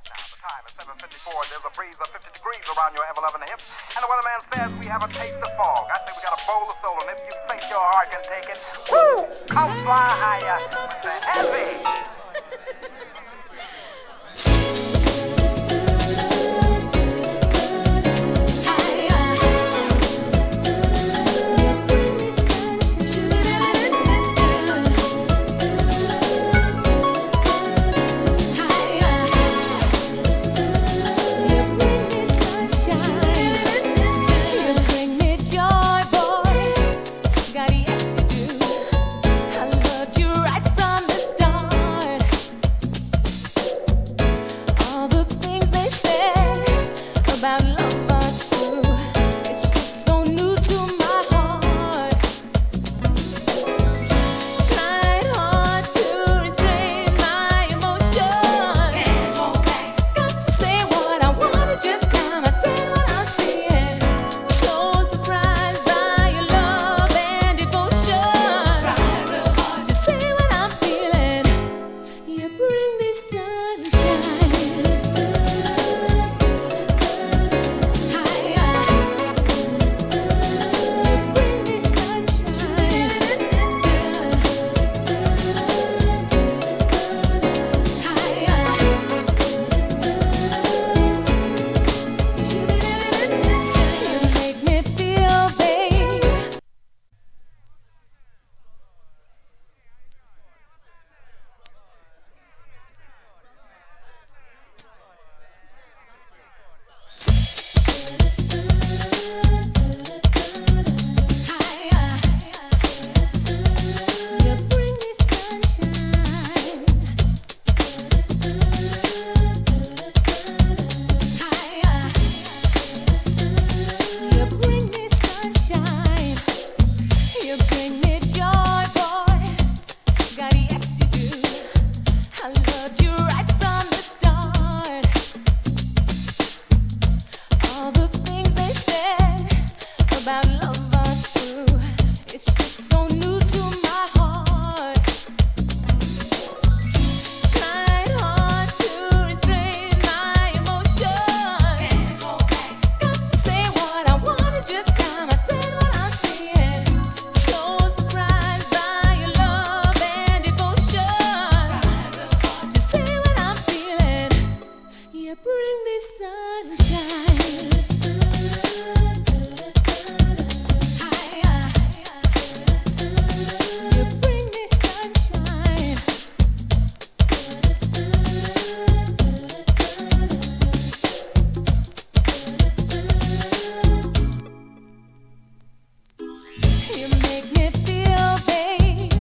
Now, the time is 7:54, and there's a breeze of 50 degrees around your ever-loving hips. And the weatherman says we have a taste of fog. I say we got a bowl of soul, and if you think your heart can take it, woo! Come fly higher with the heavy. You make me feel